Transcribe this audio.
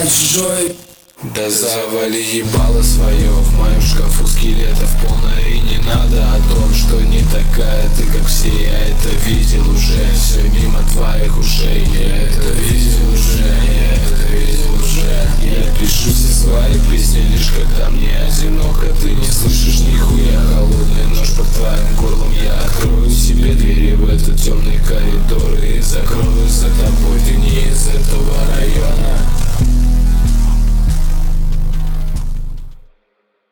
чужой. Да завали ебало свое, в моем шкафу скелетов полно. И не надо о том, что не такая ты, как все. Я это видел уже, все мимо твоих